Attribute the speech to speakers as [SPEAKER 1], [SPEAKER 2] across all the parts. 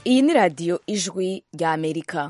[SPEAKER 1] Iyi ni radiyo ijwi rya Amerika.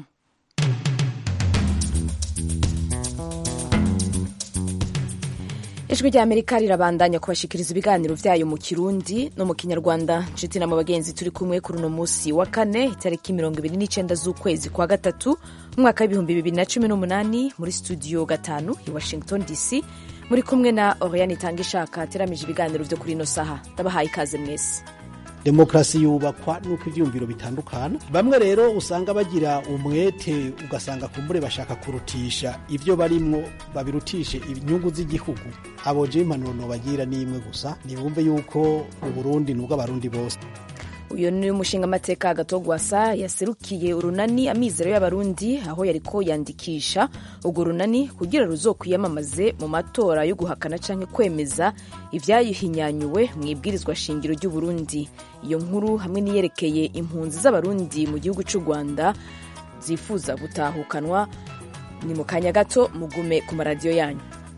[SPEAKER 1] Ijwi rya Amerika rirabandanya kubashikiriza ibiganiro vyayo mu Kirundi no mu Kinyarwanda. Nshuti na mu bagenzi turi kumwe kuri uno musi wa kane itariki 29 z'ukwezi kwa gatatu umwaka w'ibihumbi 2018 muri studio gatanu i Washington DC. Muri kumwe na Oriane Tangishaka ateramije ibiganiro vyo kuri ino saha. Ndabahaye ikaze mwese.
[SPEAKER 2] Demokrasi yubakwa nuko ivyumviro bitandukana. Bamwe rero usanga bagira umwete ugasanga kumbure bashaka kurutisha ivyo barimwo babirutishe inyungu z'igihugu. Abo je impanuro bagira nimwe gusa nibumve yuko Uburundi nubwo abarundi bose.
[SPEAKER 1] Uyo ni umushinga mateka Gatogwasa yaserukiye urunani amizero y'abarundi aho yariko yandikisha urwo runani kugira ruzokwiyamamaze mu matora yo guhakana canke kwemeza ivyayihinyanyuwe mu ibwirizwa shingiro ry'u Burundi. Iyo nkuru hamwe niyerekeye impunzi z'abarundi mu gihugu c'u Rwanda zifuza gutahukanwa ni mu kanya gato, mugume ku maradiyo yanyu.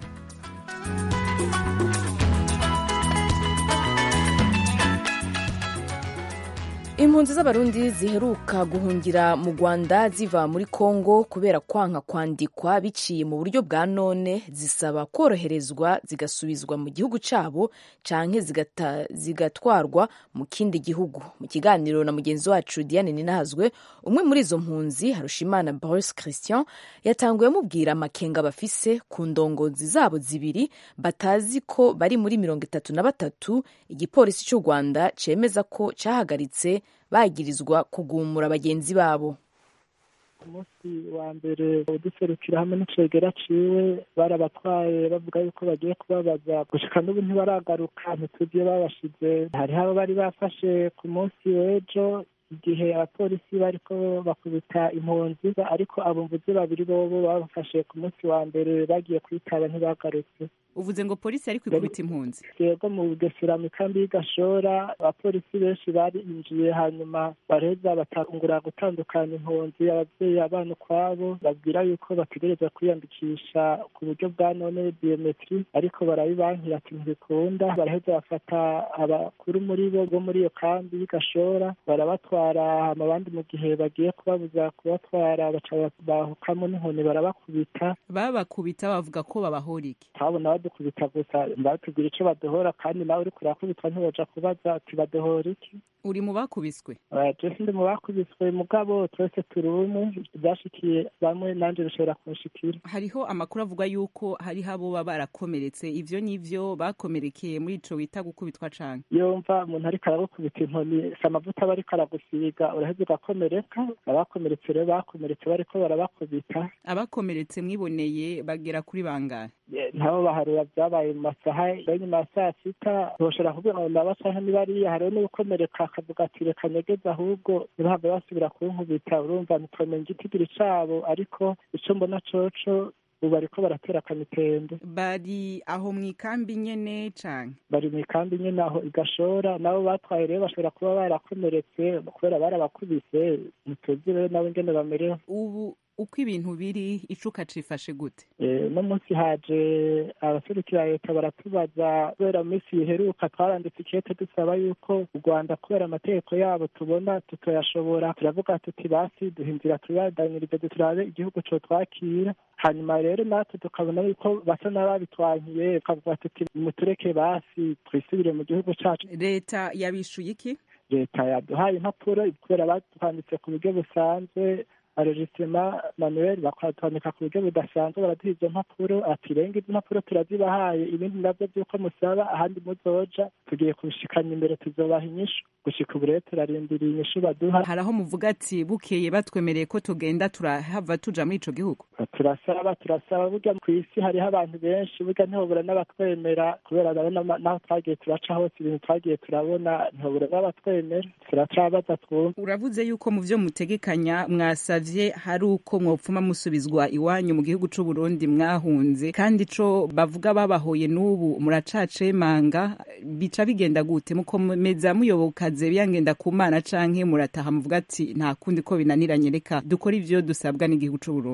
[SPEAKER 1] Impunzi z'abarundi ziheruka guhungira mu Rwanda ziva muri Kongo kubera kwanka kwandikwa biciye mu buryo bwa none zisaba koroherezwa zigasubizwa mu gihugu cabo canke zigatwarwa mu kindi gihugu. Mu kiganiro na mugenzi wacu Diane Ninahazwe, umwe muri izo mpunzi Harushimana Bruce Christian yatanguye mubwira amakenga bafise ku ndongozi zabo zibiri batazi ko bari muri 33 igipolisi cy'u Rwanda cemeza ko cahagaritse bagirizwa kugumura bagenzi babo.
[SPEAKER 3] Umunsi wa mbere uduserukira hamwe n'icegera ciwe barabatwaye bavuga yuko bagiye kubabaza gushika n'ubu ntibaragaruka ntituzi babashize. Hariho abo bari bafashe ku munsi w'ejo igihe abapolisi bariko bakubita impunzi, ariko abumvuzi babiri bobo babafashe ku munsi wa mbere bagiye kwitaba ntibagarutse.
[SPEAKER 4] Uvuze ngo polisi ari kwikubita impunzi?
[SPEAKER 3] Yego, mu Bugesera mu kambi y'Igashora abapolisi benshi barinjiye hanyuma bareza batangura gutandukanya impunzi, abavyeyi abana ukwabo, babwira yuko bategereza kwiyandikisha ku buryo bwa none biometri, ariko barabibankira ati ntibikunda. Baraheza bafata abakuru muri bo muri iyo kambi y'Igashora barabatwara, abandi mu gihe bagiye kubabuza kubatwara baca bahukamo n'inkoni barabakubita.
[SPEAKER 4] Babakubita bavuga ko babahora iki?
[SPEAKER 3] Twabona badukubita gusa, batubwira ico badohora, kandi nawe uriko urakubitwa ntiwoja kubaza ati badohora iki.
[SPEAKER 4] Uri mu bakubiswe?
[SPEAKER 3] Je sindi mu bakubiswe, mugabo twese turi umwe, byashikiye bamwe nanje bishobora kunshikira.
[SPEAKER 4] Hariho amakuru avuga yuko hariho abo baba barakomeretse, ivyo nivyo bakomerekeye muri ico bita gukubitwa canke?
[SPEAKER 3] Yumva umuntu ariko aragukubita inkoni, amavuta aba ariko aragusiga uraheza ugakomereka. Abakomeretse rero bakomeretse bariko barabakubita.
[SPEAKER 4] Abakomeretse mwiboneye bagera kuri bangahe?
[SPEAKER 3] Ntabo baharura vyabaye mu masaha nyuma ya saa sita, boshobora kuvuga ngo nabasaha nibariya. Hariho n'ugukomereka akavuga ati reka nyegeze ahubwo ntibahave basubira kunkubita. Urumva nitwomenya igitigiri cabo, ariko ico mbona coco ubu bariko baratera akamitende.
[SPEAKER 4] Bari aho mw'ikambi nyene canke?
[SPEAKER 3] Bari mw'ikambi nyene aho Igashora. Nabo batwaye rero bashobora kuba barakomeretse kubera barabakubise, ntituzi rero nabo ingene bamerewe.
[SPEAKER 4] Ubu uko ibintu biri icuka cifashe gute?
[SPEAKER 3] No munsi haje abaserukira leta baratubaza, kubera mu minsi iheruka twaranditse ikete dusaba yuko u Rwanda kubera amategeko yabo tubona tutoyashobora, turavuga tuti basi duhindura tubadanyirize turabe igihugu co twakira. Hanyuma rero natwe tukabona yuko basa n'ababitwankiye, tukavuga tuti mutureke basi twisubire mu gihugu cacu.
[SPEAKER 4] Leta yabishuye iki?
[SPEAKER 3] Leta yaduhaye impapuro kubera batwanditse ku buryo busanzwe, enregistrement manuel, bakatwandika ku buryo budasanzwe, baraduha izo mpapuro ati renga izo mpapuro turazibahaye, ibindi navyo vy'uko musaba ahandi muzoja tugiye kubishikanya imbere tuzobaha inyishu. Gushika ubu rero turarindiriye inyishu baduha.
[SPEAKER 4] Hari aho muvuga ati bukeye batwemereye ko tugenda turahava tuja muri ico gihugu?
[SPEAKER 3] Turasaba burya kw'isi hariho abantu benshi, burya ntihobura n'abatwemera, kubera urabona naho twagiye turaca hose ibintu twagiye turabona, ntihobura n'abatwemera. Turacabaza twumva.
[SPEAKER 4] Uravuze yuko mu vyo mutegekanya mwasavye hari uko mwopfuma musubizwa iwanyu mu gihugu c'u Burundi mwahunze, kandi ico bavuga babahoye n'ubu muracacemanga, bica bigenda gute? Mukomeza muyobokaze byangenda ku Mana canke murataha muvuga ati nta kundi ko binaniranye, reka dukora ivyo dusabwa n'igihugu c'u Burundi?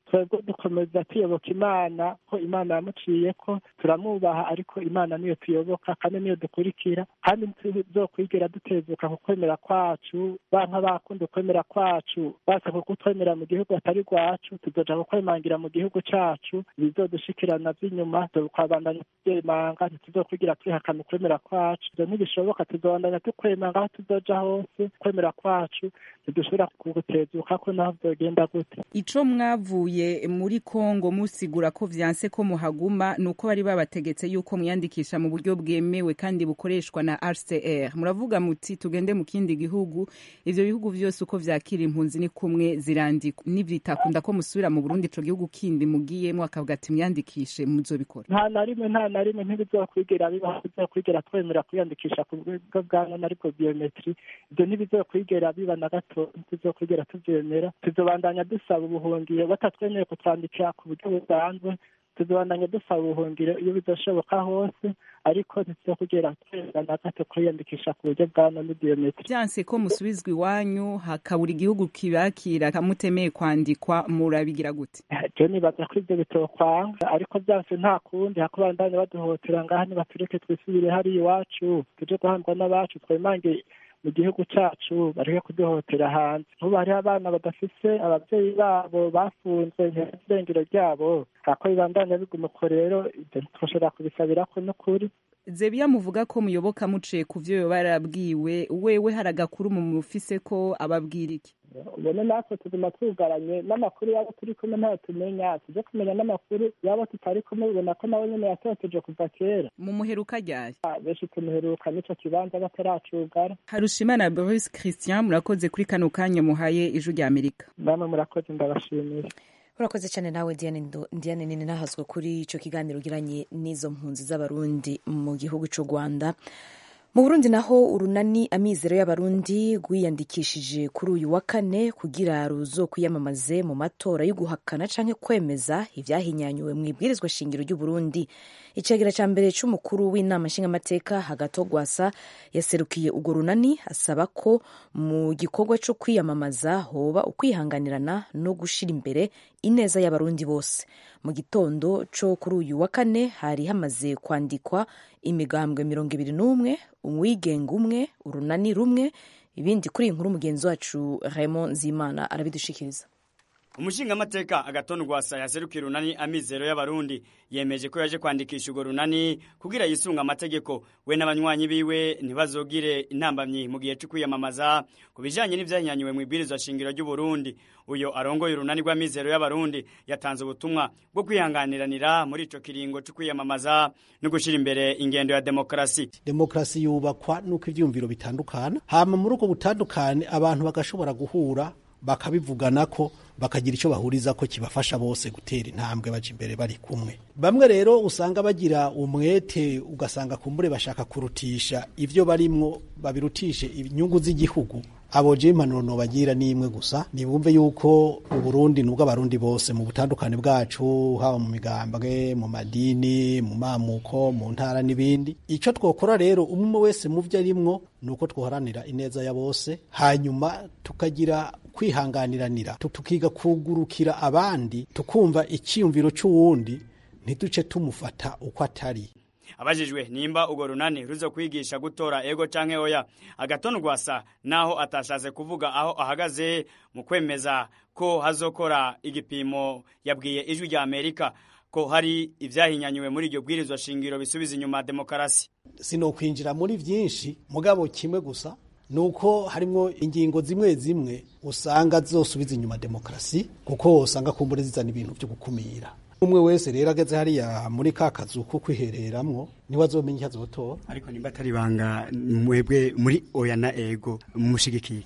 [SPEAKER 3] twebwe dukomeza tuyoboka imana ko imana yamuciye ko turamwubaha ariko imana niyo tuyoboka kandi niyo dukurikira kandi tuzokwigera dutezuka ku kwemera kwacu banka bakunda ukwemera kwacu base kuko twemera mu gihugu atari rwacu tuzoja kukwemangira mu gihugu cacu bizodushikirana vy'inyuma tukabandanya tuvyemanga ntituzokwigira twihakana ukwemera kwacu ivyo ntibishoboka tuzobandanya tukwemanga aho tuzoja hose kwemera kwacu ntidushobora kugutezuka ko naho vyogenda gute.
[SPEAKER 4] Ico mwavuye muri Kongo musigura ko vyanse ko muhaguma nuko bari babategetse yuko mwiyandikisha mu buryo bwemewe kandi bukoreshwa na HCR. Muravuga muti tugende mu kindi gihugu, ivyo bihugu vyose uko vyakira impunzi ni kumwe zirandikwa. Nivyitakunda ko musubira mu Burundi ico gihugu kindi mugiyemo akavuga ati mwiyandikishe muzobikora.
[SPEAKER 3] Nta na rimwe ntibizokwigira biba bizokwigera twemera kwiyandikisha ku bwo bwa none ariko biometri ivyo ntibizokwigera biba na gato tuzokwigera tuvyemera. Tuzobandanya dusaba ubuhungiro batatwemeye kutwandikira ku buryo busanzwe tuzobandanya dusaba ubuhungiro iyo bizoshoboka hose ariko ntituzokugera twemera na gato kwiyandikisha ku buryo bwa none biometri.
[SPEAKER 4] Vyanse ko musubizwa iwanyu hakabura igihugu kibakira kamutemeye kwandikwa murabigira gute?
[SPEAKER 3] Je nibaza ko ivyo bitokwanga ariko vyanse nta kundi hakubandanya baduhotera ngaha nibatureke twisubire hari iwacu tuje guhandwa n'abacu twemange mu gihugu cacu bareke kuduhotera hanze. Nkubu hariho abana badafise abavyeyi babo bafunzwe nk'irengero ryabo hako bibandanya biguma uko rero ivyo ntitwoshobora kubisabirako n'ukuri.
[SPEAKER 4] Zebiya muvuga ko muyoboka muciye ku vyo barabwiwe wewe hari agakuru mu mufise ko ababwira iki?
[SPEAKER 3] Ubone natwe tuguma twugaranye n'amakuru yabo turi kumwe ntayo tumenya tuje kumenya n'amakuru yabo tutari kumwe ubona ko nawe nyene yatoteje kuva kera.
[SPEAKER 4] Mu muheruka ryaye
[SPEAKER 3] benshi tumuheruka nico kibanza bataracugara.
[SPEAKER 4] Harushimana Bruce Christian murakoze kuri kano kanya muhaye ijwi rya Amerika.
[SPEAKER 3] Namwe murakoze ndabashimira.
[SPEAKER 1] Urakoze cyane nawe Diane nini nahazwe kuri ico kiganiro giranye n'izo mpunzi z'abarundi mu gihugu c'u Rwanda. Mu Burundi naho urunani amizero y'abarundi rwiyandikishije kuri uyu wa kane kugira ruzokwiyamamaze mu matora yo guhakana canke kwemeza ivyahinyanyuwe mu ibwirizwa shingiro ry'u Burundi. Icegera ca mbere c'umukuru w'inama nshingamateka Hagato Rwasa yaserukiye urwo runani asaba ko mu gikorwa co kwiyamamaza hoba ukwihanganirana no gushira imbere ineza y'abarundi bose. Mu gitondo co kuri uyu wa kane hari hamaze kwandikwa imigambwe 21, umwigenga umwe, urunani rumwe. Ibindi kuri inkuru mugenzi wacu Raymond Zimana arabidushikiriza.
[SPEAKER 5] Umushingamateka Agaton Rwasa yaserukira urunani amizero y'abarundi yemeje ko yaje kwandikisha urwo runani kugira yisunga amategeko we n'abanywanyi biwe ntibazogire intambamyi mu gihe cyo kwiyamamaza ku bijanye n'ivyahinyanyuwe mu ibwirizwa shingiro ry'u Burundi. Uyo arongoye urunani rw'amizero y'abarundi yatanze ubutumwa bwo kwihanganiranira muri ico kiringo cyo kwiyamamaza no gushira imbere ingendo ya demokrasi.
[SPEAKER 2] Demokrasi yubakwa nuko ivyumviro bitandukana hama muri uko butandukane abantu bagashobora guhura bakabivuganako bakagira icyo bahuriza ko kibafasha bose gutera intambwe baje imbere bari kumwe. Bamwe rero usanga bagira umwete ugasanga kumbure bashaka kurutisha ivyo barimwo babirutishe inyungu z'igihugu. Abo je impanuro bagira ni imwe gusa nibumve yuko Uburundi nubwo abarundi bose mu butandukane bwacu haba mu migambwe mu madini mu mamuko mu ntara n'ibindi. Ico twokora rero umwe wese mu vyo arimwo nuko twoharanira ineza ya bose hanyuma tukagira kwihanganiranira tukiga kugurukira abandi tukumva icyumviro c'uwundi ntiduce tumufata uko atari.
[SPEAKER 5] Abajijwe nimba ugo runani ruzo kwigisha gutora ego canke oya Agaton Rwasa naho atashatse kuvuga aho ahagaze mu kwemeza ko hazokora igipimo yabwiye ijwi rya Amerika ko hari ivyahinyanyuwe muri iryo bwirizwa shingiro bisubiza inyuma demokrasi.
[SPEAKER 2] Sino kwinjira muri vyinshi mugabo kimwe gusa nuko harimo ingingo zimwe zimwe usanga zosubiza inyuma demokrasi kuko usanga kumbure zizana ibintu byo gukumira. Umwe wese rero ageze hariya muri kakazu ko kwihereramwo niwe azomenya azotora.
[SPEAKER 5] Ariko nimba atari banga mwebwe muri oya na ego mushigikiki.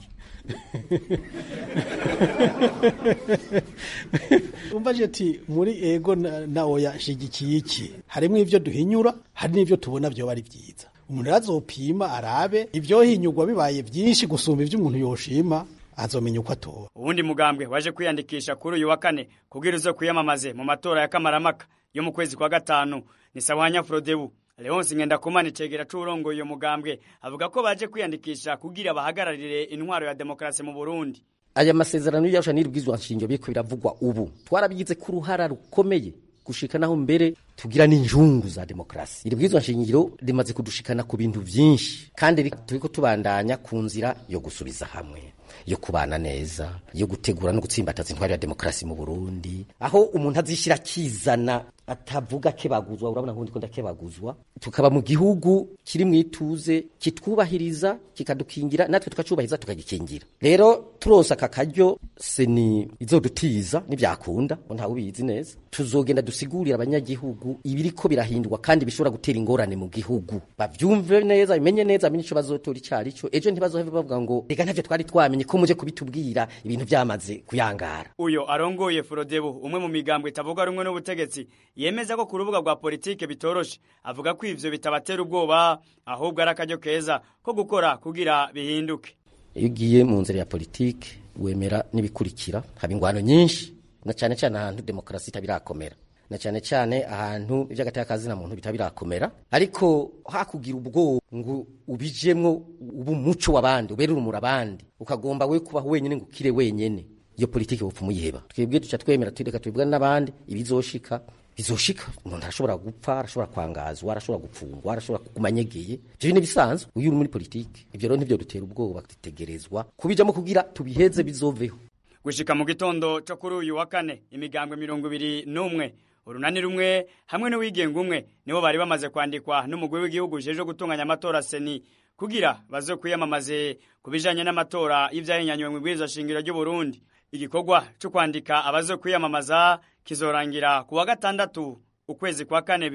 [SPEAKER 2] Umvaje ati muri ego na oya shigikiye iki? Harimo ivyo duhinyura, hari n'ivyo tubona byo bari vyiza. Umuntu azopima arabe ivyo hinyugwa bibaye vyinshi gusumba ivyo umuntu yoshima azomenya uko atora.
[SPEAKER 5] Ubundi mugambwe waje kwiyandikisha kuri uyu wa kane kugira uzo kwiyamamaze mu matora ya Kamaramaka yo mu kwezi kwa gatanu ni Sawanya Frodebu. Leonce Ngendakumana icegera c'urongo iyo mugambwe avuga ko baje kwiyandikisha kugira bahagararire intwaro ya demokrasi mu Burundi.
[SPEAKER 6] aya masezerano y'Arusha n'ibwirizwa nshingiro biriko biravugwa ubu twarabigize ku ruhara rukomeye gushikanaho mbere tugira n'injungu za demokrasi. Iri bwirizwa nshingiro rimaze kudushikana ku bintu vyinshi kandi turiko tubandanya ku nzira yo gusubiza hamwe, yo kubana neza, yo gutegura no gutsimbataza intwari ya demokrasi mu Burundi, aho umuntu azishira kizana atavuga kebaguzwa. Urabona nkundi ko ndakebaguzwa, tukaba mu gihugu kiri mwituze kitwubahiriza kikadukingira, natwe tukacubahiriza tukagikingira. Rero turonsa kakaryo seni izodutiza nivyakunda ngo ntawe ubizi neza, tuzogenda dusigurira abanyagihugu ibiriko birahindwa kandi bishobora gutera ingorane mu gihugu, bavyumve neza, bimenye neza, amenye ico bazotora icarico. Ejo ntibazoheve bavuga ngo reka ntavyo twari twamenye ko muje kubitubwira ibintu vyamaze kuyangara.
[SPEAKER 5] Uyo arongoye Frodebu, umwe mu migambwe itavuga rumwe n'ubutegetsi, yemeza ko ku rubuga rwa politike bitoroshe. Avuga ko ivyo bitabatera ubwoba, ahubwo ari akaryo keza ko gukora kugira bihinduke.
[SPEAKER 6] Iyo ugiye mu nzira ya politike wemera nibikurikira, haba ingwano nyinshi, na cyane cyane ahantu demokrasi itabirakomera, na cyane cyane ahantu ivy'agatakazi na muntu bitabirakomera. Ariko hakugira ubwoba ngo ubijemwo ubumuco w'abandi, uberura umura abandi, ukagomba we kubaho wenyene ngo ukire wenyene, iyo politike bopfa muyiheba. Twebwe duca twemera twireka twebwe n'abandi ibizoshika bizoshika. Umuntu arashobora gupfa, arashobora kwangazwa, arashobora gupfungwa, arashobora kugumanyegeye, ivyo ni bisanzwe uyu muri politike. Ivyo rero ntivyo dutera ubwoba, dutegerezwa kubijamo kugira tubiheze bizoveho.
[SPEAKER 5] Gushika mu gitondo cyo kuri uyu wa kane, imigambwe 21 urunani rumwe hamwe n'uwigenga umwe nibo bari bamaze kwandikwa n'umugwi w'igihugu jeje gutunganya amatora seni kugira bazo kwiyamamaze kubijanye n'amatora y'ivyahinyanywe mu bwirizwa shingiro ry'u Burundi. Igikorwa cyo kwandika abazo kwiyamamaza kizorangira ku wa gatandatu ukwezi kwa kane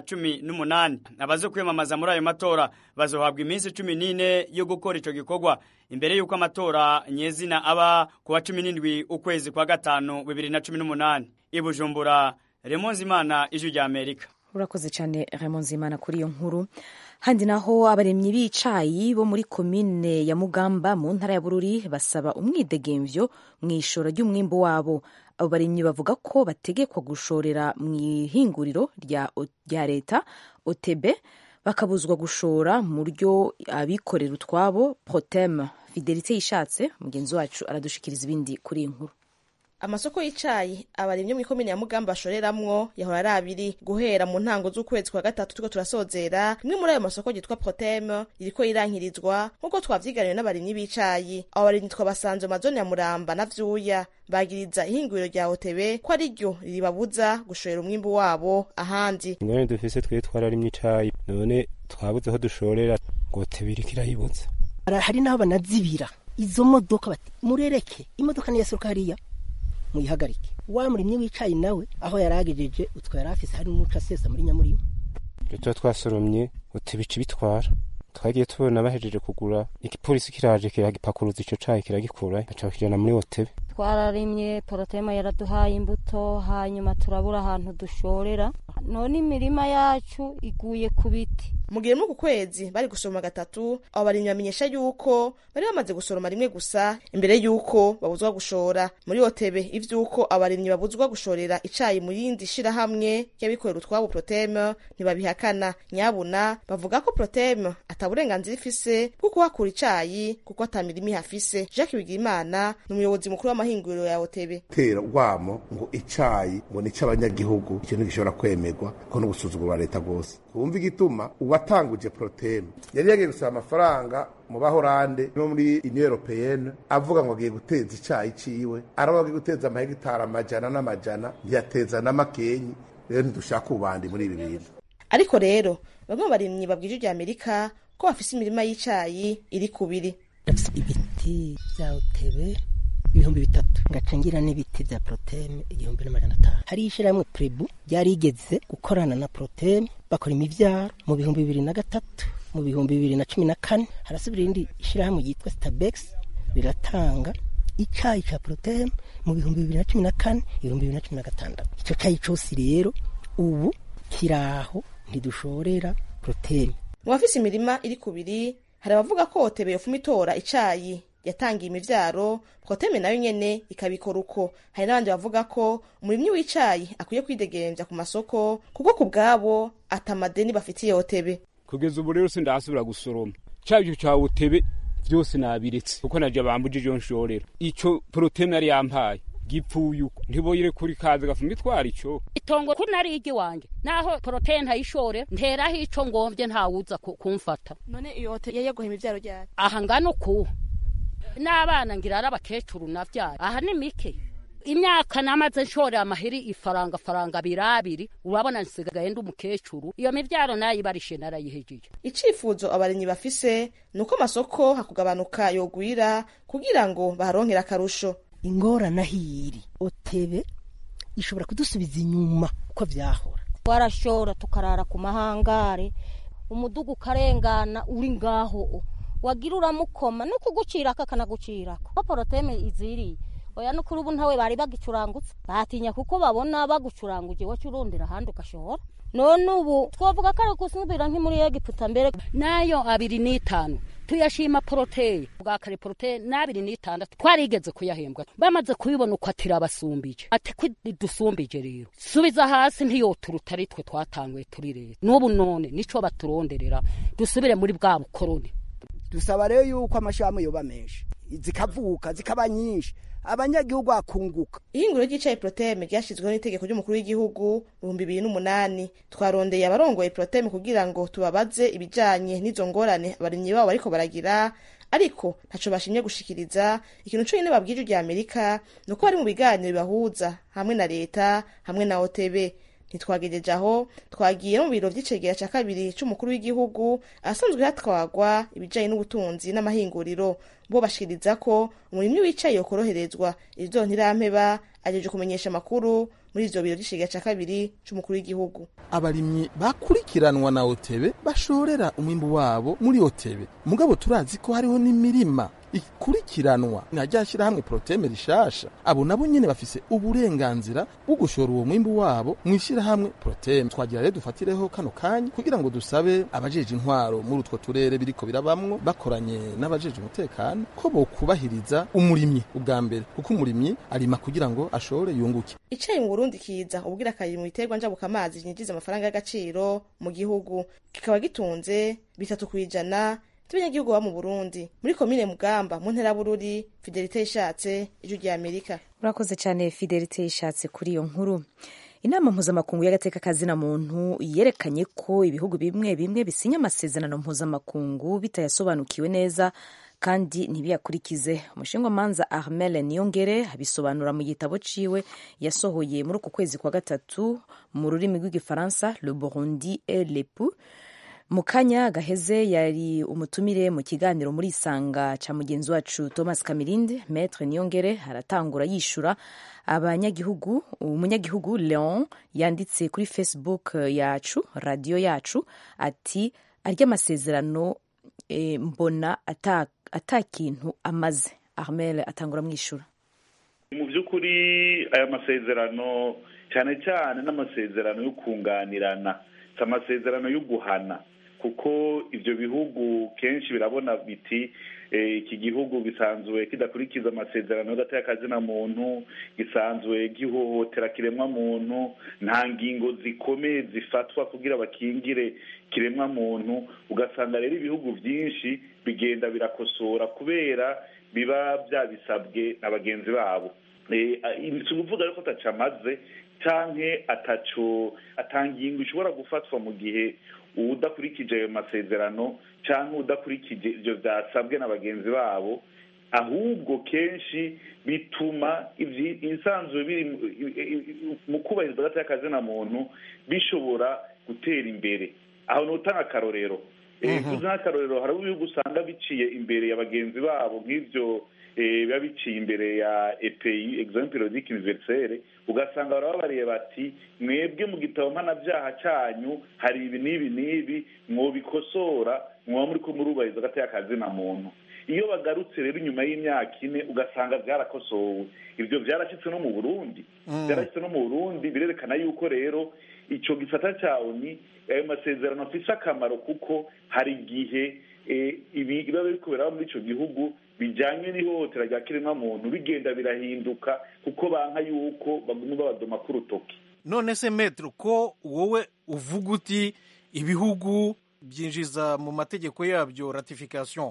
[SPEAKER 5] 2018. Abazo kwiyamamaza muri ayo matora bazohabwa iminsi 14 yo gukora ico gikorwa imbere yuko amatora nyezina aba ku wa 17 ukwezi kwa gatanu 2018. Ibujumbura, Raymond Zimana, Ijwi rya Amerika.
[SPEAKER 1] Urakoze cyane Raymond Zimana kuri iyo nkuru. Handi naho abaremyi b'icayi bo muri komine ya Mugamba mu ntara ya Bururi basaba umwidegemvyo mw'ishora ry'umwimbo wabo. Abo baremyi bavuga ko bategekwa gushorera mw'ihinguriro rya leta OTB, bakabuzwa gushora mu ryo abikorera utwabo Protem. Fidelite Yishatse mugenzi wacu aradushikiriza ibindi kuri iyi nkuru.
[SPEAKER 7] Amasoko y'icayi abaremye mu komine ya Mugamba bashoreramwo yahora ari abiri guhera mu ntango z'ukwezi kwa gatatu tuko turasozera. Imwe muri ayo masoko yitwa Protem iriko irankirizwa nkuko twavyiganiwe n'abaremyi b'icayi. Abo baremyi twabasanze mazone ya Muramba na Vyuya bagiriza ihinguriro rya OTB ko ari ryo ribabuza gushorera umwimbu wabo ahandi.
[SPEAKER 8] Ngone dufise twe twararimye icayi none twabuze aho dushorera ngo OTB irikirayibuza.
[SPEAKER 9] Hari naho banazibira izo modoka bati murereke imodoka ni yasoka hariya muyihagarike. Wa murimye w'icayi nawe aho yaragejeje utwara afise hari n'uca sesa muri Nyamurima.
[SPEAKER 8] Ryo twasoromye utibici bitwara. Twagiye tubona bahejeje kugura igipolisi kiraje kiragipakuruza ico cayi kiragikura aca kijana muri OTB.
[SPEAKER 10] Twararimye Protema yaraduhaye imbuto hanyuma turabura ahantu dushorera. None imirima yacu iguye ku biti.
[SPEAKER 7] Mugiye mu kwezi bari gusoroma gatatu, abo barimye bamenyesha yuko bari bamaze gusoroma rimwe gusa imbere yuko babuzwa gushora muri OTB. Ivyuko abarimye babuzwa gushorera icayi mu yindi shira hamwe y'abikorera utwabo Protem ntibabihakana. Nyabuna bavuga ko Protem ataburenganzira ifise kuko hakura icayi kuko atamirimi hafise. Jacques Bigimana n'umuyobozi mukuru w'amahinguriro ya OTB.
[SPEAKER 11] Tera rwamo ngo icayi ngo ni c'abanyagihugu, ikintu gishobora kwemerwa ko no gusuzugura leta gose. Wumva igituma uwatanguje Protem yari yagiye gusaba amafaranga mu bahorande no muri Union Européenne avuga ngo agiye guteza icayi ciwe, aravuga agiye guteza amahegitari amajana n'amajana, ntiyateza n'amakenyi. Rero ntidushaka ubandi muri ibi bintu.
[SPEAKER 7] Ariko rero bamwe barimye babwije rya Amerika ko bafise imirima y'icayi iri kubiri.
[SPEAKER 9] Ibiti bya OTB 3,000 ngacengira n'ibiti vya Protem 1,500. Hari ishiramwe Prebu yarigeze gukorana na Protem bakora imivyaro mu 2003 mu 2014. Harasubira indi ishiramwe yitwa Stabex riratanga icayi ca Protem mu 2014 2016. Ico cayi cose rero ubu kiraho ntidushorera Protem.
[SPEAKER 7] Mu bafise imirima iri kubiri hari abavuga ko OTB yofuma itora icayi yatangiye imivyaro, Protem nayo nyene ikabikora uko. Hari n'abandi bavuga ko umurimyi w'icayi akwiye kwidegemvya ku masoko kuko kubwabo atamadeni bafitiye OTB.
[SPEAKER 12] Kugeza ubu rero sindasubira gusoroma. Cayi ca OTB vyose nabiretse kuko naje bambujije iyo nshorera ico proteme yari yampaye gipfuye uko ntiboyire kuri kaze gafuma itwara ico
[SPEAKER 13] itongo kunari igi wanje naho proteme ntayishore nteraho ico ngomvye ntawuza kumfata
[SPEAKER 7] none iyo hotel yaguha imivyaro ryari
[SPEAKER 13] aha ngano ku n'abana ngira ari abakecuru navyara aha ni mike imyaka namaze nshorera amahiri ifaranga birabiri urabona nsigaye ndi umukecuru iyo mivyaro nayibarishe narayihejeje
[SPEAKER 7] icifuzo abarimyi bafise nuko amasoko hakugabanuka yogwira kugira ngo baharonkera akarusho
[SPEAKER 9] ingorane ahiri otebe ishobora kudusubiza inyuma uko vyahora
[SPEAKER 10] warashora tukarara ku mahangare umudugu ukarengana uri ngaho wagira uramukoma no kugucirako akanagucirako poroteme iziriye oya nukuri ubu ntawe bari bagicurangutse batinya kuko babona bagucuranguje wacu urondera ahandi ugashora none ubu twavuga ko ari gusubira nk'imuri Egiputa mbere
[SPEAKER 13] nayo 2.5 tuyashima poroteye bwa kare poroteye na 2.6 twarigeze kuyahembwa bamaze kubibona uko atira abasumbije ati dusumbije rero subiza hasi ntiyoturuta ari twe twatangwe turi rero n'ubu none nico baturonderera dusubire muri bwa bukoroni
[SPEAKER 14] dusaba rero yuko amashami yoba menshi zikavuka zikaba nyinshi abanyagihugu akunguka.
[SPEAKER 7] Ihinguro ry'icayi Proteme ryashizweho n'itegeko ry'umukuru w'igihugu mu 2008 twarondeye abarongoye Proteme kugira ngo tubabaze ibijanye n'izo ngorane abarimyi babo bariko baragira ariko ntaco bashimye gushikiriza. Ikintu cyo nyene babwije rya Amerika nuko bari mu biganiro bibahuza hamwe na leta hamwe na OTB. Ntitwagejeje aho twagiye mu biro vy'icegera ca kabiri c'umukuru w'igihugu asanzwe hatwagwa ibijanye n'ubutunzi n'amahinguriro bo bashikiriza ko umurimyi w'icayi yokoroherezwa ivyo ntirampeba ajeje kumenyesha makuru muri ivyo biro vy'icegera ca kabiri c'umukuru w'igihugu.
[SPEAKER 15] Abarimyi bakurikiranwa na OTB bashorera umwimbu wabo muri OTB mugabo turazi ko hariho n'imirima ikurikiranwa najyashira hamwe Proteme rishasha abo nabo nyene bafise uburenganzira bwo gushora uwo mwimbu wabo mwishira hamwe Proteme. Twagira rero dufatireho kano kanya kugira ngo dusabe abajeje intwaro muri utwo turere biriko birabamwo bakoranye n'abajeje umutekano ko bokubahiriza umurimyi ubwa mbere kuko umurimyi arima kugira ngo ashore yunguke.
[SPEAKER 7] Icayi mu Burundi kiza ubwira kari mu biterwa njabuka amazi nyinjiza amafaranga y'agaciro mu gihugu kikaba gitunze 3% Abanyagihugu ba mu Burundi muri komine Mugamba mu ntera Bururi. Fidelite Ishatse, Ijwi rya Amerika.
[SPEAKER 1] Urakoze cyane Fidelite Ishatse kuri iyo nkuru. Inama mpuzamakungu y'agateka kazina muntu yerekanye ko ibihugu bimwe bimwe bisinya amasezerano mpuzamakungu bitayasobanukiwe neza kandi ntibiyakurikize. Umushingamanza Armel Niyongere abisobanura mu gitabo ciwe yasohoye muri uku kwezi kwa gatatu mu rurimi rw'igifaransa Le Burundi et l'Époux. Mukanya gaheze yari umutumire mu kiganiro muri Isanga ca mugenzi wacu Thomas Kamirindi. Maître Niyongere aratangura yishura umunyagihugu Leon yanditse kuri Facebook yacu radio yacu ati arya amasezerano mbona atakintu amaze. Armel atangura mwishura.
[SPEAKER 16] Mu by'ukuri aya masezerano cyane cyane n'amasezerano yo kunganirana amasezerano yo guhana kuko ivyo bihugu kenshi birabona biti iki gihugu gisanzwe kidakurikiza amasezerano y'agateka kazina muntu gisanzwe gihohotera kiremwa muntu nta ngingo zikomeye zifatwa kugira bakingire kiremwa muntu ugasanga rero ibihugu byinshi bigenda birakosora kubera biba byabisabwe na bagenzi babo. Tuvuga ariko atacamaze canke atangingo ishobora gufatwa mu gihe udakurikije ayo masezerano canke udakurikije ivyo vyasabwe na bagenzi babo, ahubwo kenshi bituma insanzwe biri mu kubahiriza agateka kazina muntu bishobora gutera imbere. Aho notanga akarorero akarorero hari ibihugu usanga biciye imbere ya bagenzi babo nk'ivyo biba biciye imbere ya EPI examen periodique universelle ugasanga barababariye bati mwebwe mu gitabo mpanavyaha cyanyu hari ibi n'ibi mwobikosora mwoba muri ko murubahiriza agateka kazina muntu. Iyo bagarutse rero inyuma y'imyaka 4 ugasanga byarakosowe. Ivyo byarashitse no mu Burundi birerekana yuko rero ico gisata cyawo ni ayo masezerano afise akamaro kuko hari igihe ibi biba biriko biraba muri ico gihugu bijanye n'ihohotera rya kiremwa muntu bigenda birahinduka kuko banka yuko baguma babadoma ku rutoki.
[SPEAKER 17] None se Maître, ko wowe uvuga uti ibihugu byinjiza mu mategeko yabyo ratification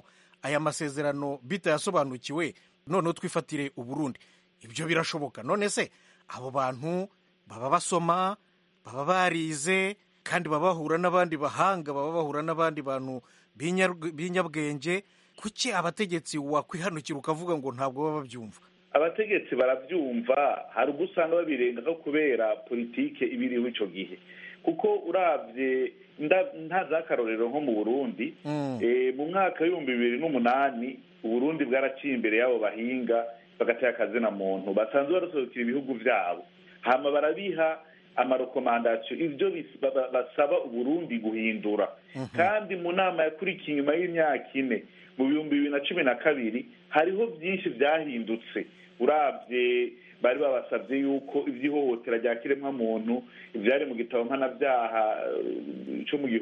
[SPEAKER 17] aya masezerano bitayasobanukiwe noneho twifatire Uburundi, ibyo birashoboka? None se abo bantu baba basoma, baba barize, kandi baba bahura n'abandi bahanga, baba bahura n'abandi bantu b'inyabwenge, kuki abategetsi wakwihanukira ukavuga ngo ntabwo baba babyumva?
[SPEAKER 16] Abategetsi barabyumva, hari ubwo usanga babirenga ko kubera politike ibiriho ico gihe, kuko uravye nta zakarorero nko mu Burundi. Mu mwaka w'2008 Uburundi bwaraciye imbere y'abo bahinga bagatera akazina muntu basanzwe barasohokera ibihugu vyabo, hama barabiha amarekomandasiyo ivyo basaba Uburundi guhindura. Kandi mu nama yakurikiye inyuma y'imyaka 4 mu 2012 hariho byinshi vyahindutse. Uravye bari babasavye yuko ivyihohotera rya kiremwa muntu ivyari mu gitabo mpanavyaha cyo mu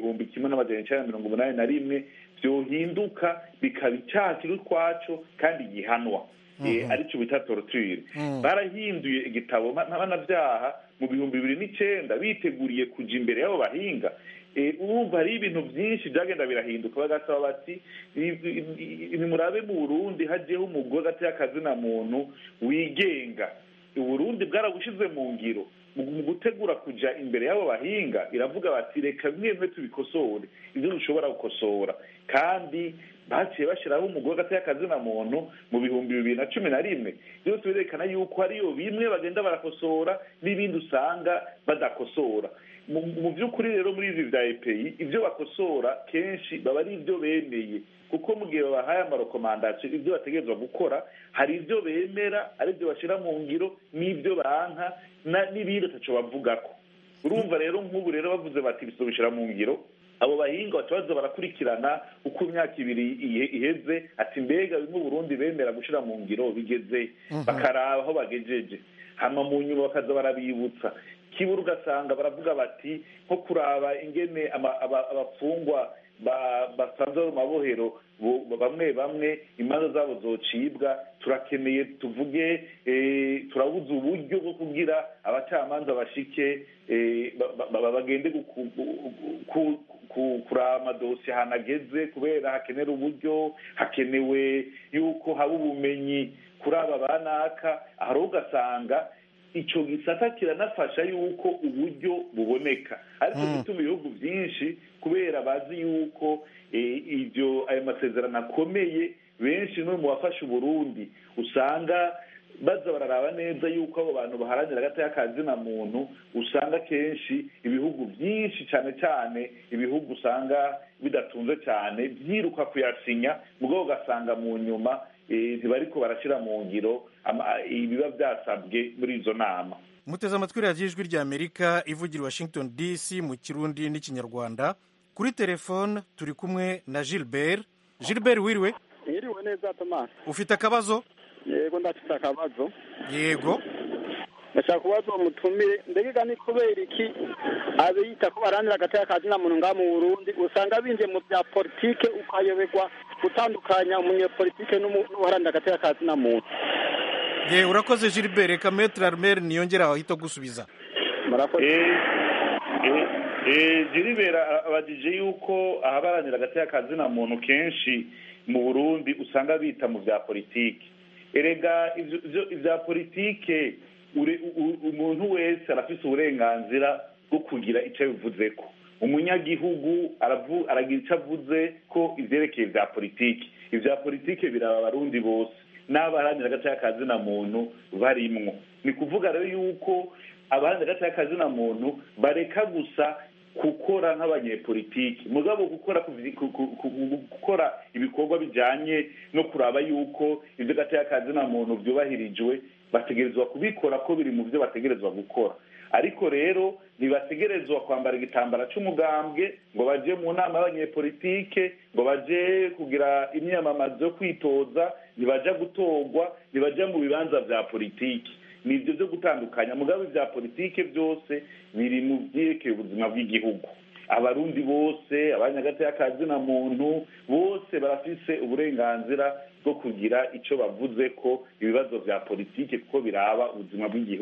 [SPEAKER 16] 1981 vyohinduka bikaba icyaha kiri kwaco kandi gihanwa, arico bita torture. Barahinduye igitabo mpanavyaha mu 2009 biteguriye kuja imbere y'abo bahinga. Urumva hari ibintu byinshi byagenda birahinduka, bagasaba bati nimurabe mu Burundi hajeho umugore gateye akazina muntu wigenga. Uburundi bwarabushize mu ngiro mu gutegura kuja imbere y'abo bahinga, iravuga bati reka mwemwe tubikosore ivyo dushobora gukosora, kandi baciye bashiraho umugore gateye akazina muntu mu 2011. Byose birerekana yuko hariyo bimwe bagenda barakosora n'ibindi usanga badakosora. Mu by'ukuri rero muri izi vya EPI ivyo bakosora kenshi baba ari ivyo bemeye, kuko mu gihe babahaye amarekomandasiyo ivyo bategerezwa gukora hari ivyo bemera ari byo bashira mu ngiro n'ivyo banka n'ibindi ataco bavugako. Urumva rero nk'ubu rero bavuze bati bisobishira mu ngiro, abo bahinga batabaza barakurikirana uko imyaka 2 iheze, ati mbega bimwe Burundi bemera gushira mu ngiro bigeze, bakaraba aho bagejeje, hama mu nyuma bakaza barabibutsa. Kibura ugasanga baravuga bati nko kuraba ingene abafungwa basanzwe mu mabohero bamwe imanza zabo zocibwa, turakeneye tuvuge turabuze uburyo bwo kugira abacamanza bashike bagende kuraba amadosiye hanageze, kubera hakenera uburyo, hakenewe yuko haba ubumenyi kuri aba banaka. Aho ugasanga ico gisata kiranafasha yuko uburyo buboneka, ariko bituma ibihugu byinshi kubera bazi yuko ayo masezerano akomeye, benshi no mu bafasha Uburundi usanga baza bararaba neza yuko abo bantu baharanira agateka kazina muntu, usanga kenshi ibihugu byinshi cyane cyane ibihugu usanga bidatunze cyane byiruka kuyasinya, mugabo ugasanga mu nyuma ntibariko barashira mu ngiro ibiba byasabwe muri izo nama.
[SPEAKER 17] Muteze amatwi radiyo Ijwi ry'Amerika ivugira Washington DC mu Kirundi n'Ikinyarwanda. Kuri telefone turi kumwe na Gilbert. Gilbert, wiriwe?
[SPEAKER 18] Wiriwe neza Thomas.
[SPEAKER 17] Ufite akabazo?
[SPEAKER 18] Yego ndafite akabazo.
[SPEAKER 17] Yego.
[SPEAKER 18] Ndashaka kubaza umutumire, mbega ni kubera iki abita ko baranira agateka kazina muntu nga mu Burundi usanga binje mu bya politike ukayoberwa gutandukanya umunyepolitike n'uharanira agateka kazina muntu?
[SPEAKER 17] Urakoze Gilbert, reka Maître Armel niyongera ahita gusubiza.
[SPEAKER 16] Gilbert abajije yuko ahabaranira agateka kazina muntu kenshi mu Burundi usanga bita mu bya politike. Erega ivya politike umuntu wese arafise uburenganzira bwo kugira icyo bivuzeko. Umunyagihugu aragira icyo avuze ko ivyerekeye vya politike. Ivya politike biraba abarundi bose n'abaharanira agateka kazina muntu barimwo. Ni kuvuga rero yuko abaharanira agateka kazina muntu bareka gusa gukora nk'abanyepolitiki, mugabo gukora ibikorwa bijanye no kuraba yuko ivyo gateka kazina muntu vyubahirijwe, bategerezwa kubikora ko biri mu byo bategerezwa gukora. Ariko rero ntibategerezwa kwambara igitambara c'umugambwe ngo baje mu nama y'abanyepolitike, ngo baje kugira imyamamazo yo kwitoza, ntibaja gutorwa, ntibaja mu bibanza vya politiki. Ni ibyo byo gutandukanya, mugabo vya politike byose biri mu vyerekeye ubuzima bw'igihugu. Abarundi bose, abanyagateka kazina muntu bose barafise uburenganzira bwo kugira ico bavuze ko ibibazo vya politike kuko biraba ubuzima bw'igihugu.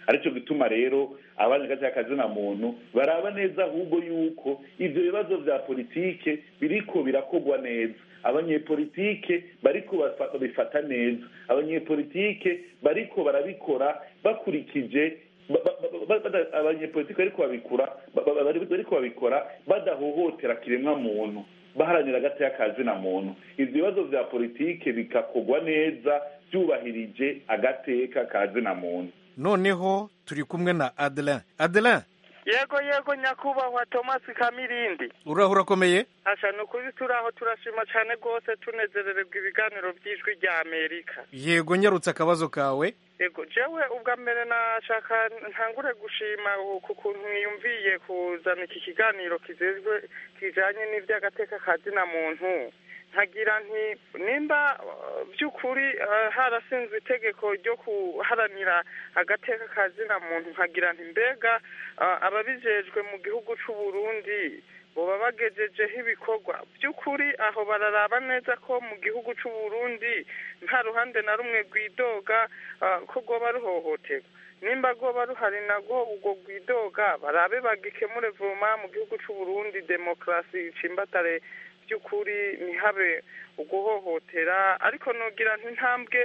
[SPEAKER 16] aricyo gituma rero abanyagateka kazina muntu baraba neza ahubwo yuko ivyo bibazo vya politike biriko birakogwa neza, abanyepolitike bariko babifata neza, abanyepolitike bariko barabikora bakurikije abanyepolitike bariko babikora badahohotera kiremwa muntu, baharanira agateka kazina muntu. Ivyo bibazo vya politike bikakogwa neza byubahirije agateka kazina muntu.
[SPEAKER 17] Noneho turi kumwe na Adeline.
[SPEAKER 19] Yego nyakubahwa Thomas Kamirindi.
[SPEAKER 17] Urakomeye?
[SPEAKER 19] Asha nukuri turaho turashima cyane gose tunezerererwa ibiganiro by'ijwi rya Amerika.
[SPEAKER 17] Yego nyarutse akabazo kawe.
[SPEAKER 19] Yego jewe ubwa mbere nashaka ntangure gushima ku kuntu mwiyumviye kuzana iki kiganiro kizezwe kijanye n'ivy'agateka kazina muntu. Nkagira nti nimba by'ukuri harasinzwe itegeko ryo kuharanira agateka kazina muntu, nkagira nti mbega ababijejwe mu gihugu c'u Burundi boba bagejejeho ibikorwa by'ukuri aho bararaba neza ko mu gihugu c'u Burundi nta ruhande na rumwe rwidoga ko rwoba ruhohoterwa. Nimba rwoba ruhari nago ubwo rwidoga barabe bagikemure vuma mu gihugu c'u Burundi, demokrasi icimbatare by'ukuri ntihabe uguhohotera. Ariko nogira nti intambwe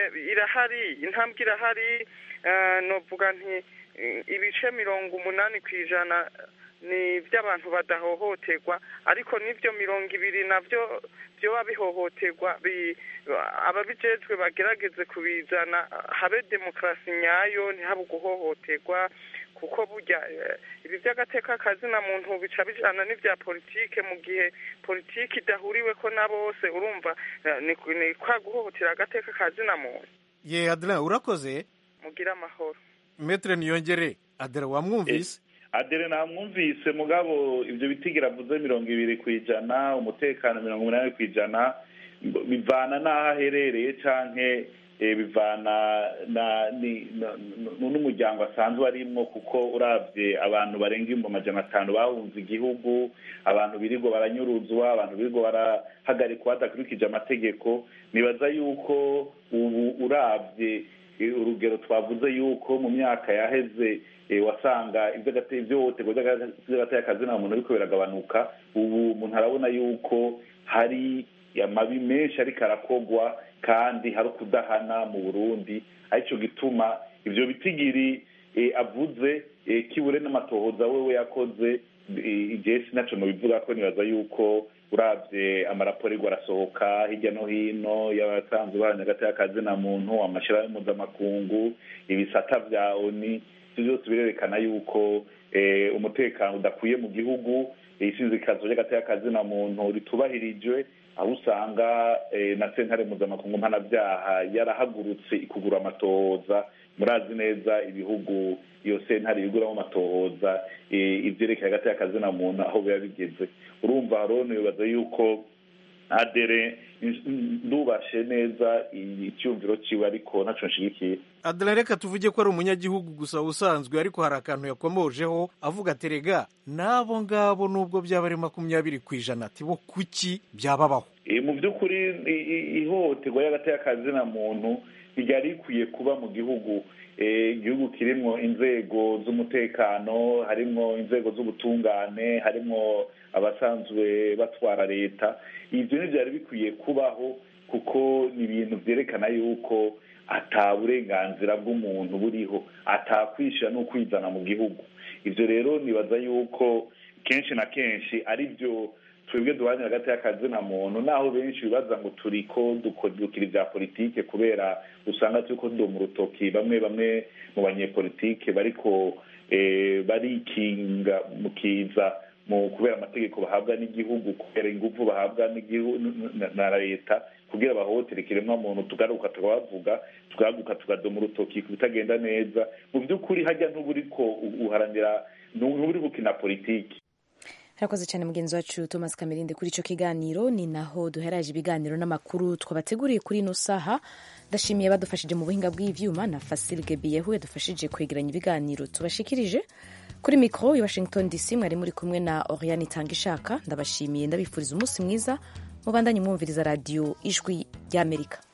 [SPEAKER 19] irahari, novuga nti ibice 80% ni by'abantu badahohoterwa, ariko n'ivyo 20 navyo byoba bihohoterwa, ababijejwe bagerageze kubizana habe demokrasi nyayo, ntihabe uguhohoterwa, kuko burya ibi by'agateka kazina muntu bica bijana n'ivya politike. Mu gihe politike idahuriwe ko na bose, urumva ni kwa guhohotera agateka kazina muntu.
[SPEAKER 17] Adeline urakoze,
[SPEAKER 19] mugira amahoro.
[SPEAKER 17] Maître Niyongere, Adeline wamwumvise?
[SPEAKER 16] Adeline namwumvise, mugabo ivyo bitigira avuze 20%, umutekano 80%, bivana n'aho aherereye canke bivana n'umuryango asanzwe arimwo, kuko uravye abantu barenga 500 bahunze igihugu, abantu birirwa baranyuruzwa, abantu birirwa barahagarikwa badakurikije amategeko. Nibaza yuko ubu uravye urugero twavuze yuko mu myaka yaheze wasanga ivy'hohoterwa by'agateka kazina muntu ariko biragabanuka. Ubu umuntu arabona yuko hari amabi menshi ariko arakogwa kandi hari kudahana mu Burundi, arico gituma ivyo bitigiri avuze kibure n'amatohoza wewe yakoze igesi naco no bivuga ko nibaza yuko uravye amaraporo igwa arasohoka hirya no hino y'abasanzwe bahanyagateka kazina muntu, amashirahamwe mpuzamakungu, ibisata vya ONU, byose birerekana yuko umutekano udakwiye mu gihugu, isinzikazo ry'agateka kazina muntu ritubahirijwe, aho usanga na sentare mpuzamakungu mpanabyaha yarahagurutse ikugura amatohoza. Murazi neza ibihugu iyo sentare iguramo amatohoza ivyerekeye agateka kazina muntu aho biba bigeze. Urumva rone bibaza yuko Adere ndubashe neza icyumviro ciwe, ariko naco nshigikiye.
[SPEAKER 17] Adeline, reka tuvuge ko ari umunyagihugu gusa usanzwe, ariko hari akantu yakomojeho avuga aterega nabo ngabo nubwo byaba ari 20% ati bo kuki byababaho.
[SPEAKER 16] Mu by'ukuri ihohoterwa y'agateka kazina muntu ryari rikwiye kuba mu gihugu, igihugu kirimwo inzego z'umutekano, harimwo inzego z'ubutungane, harimwo abasanzwe batwara leta. Ivyo ntivyari bikwiye kubaho, kuko ni ibintu vyerekana yuko ata burenganzira bw'umuntu buriho, atakwishira no kwizana mu gihugu. Ivyo rero nibaza yuko kenshi na kenshi ari byo twebwe duhanira agateka kazina muntu, naho benshi bibaza ngo turiko dukora ibya politike, kubera usanga turiko mu rutoki bamwe mu banyepolitike bariko barikinga mukiza mu kubera amategeko bahabwa n'igihugu, kubera ingufu bahabwa n'igihugu na leta, kugira bahohotere kiremwa muntu. Tugaruka tukadoma urutoki kubitagenda neza. Mu by'ukuri hajya ntuburiko uharanira, ntuburi gukina politiki.
[SPEAKER 1] Harakoze cyane mugenzi wacu Thomas Kamirinde kuri ico kiganiro. Ni naho duheraje ibiganiro n'amakuru twabateguriye kuri ino saha. Ndashimiye badufashije mu buhinga bw'ivyuma na Fasil Gebiyehu yadufashije kwegeranya ibiganiro tubashikirije. Kuri mikro i Washington DC mwari muri kumwe na Oriane Tangishaka. Ndabashimiye, ndabifuriza umunsi mwiza, mubandanye mwumviriza radio Ijwi ry'Amerika.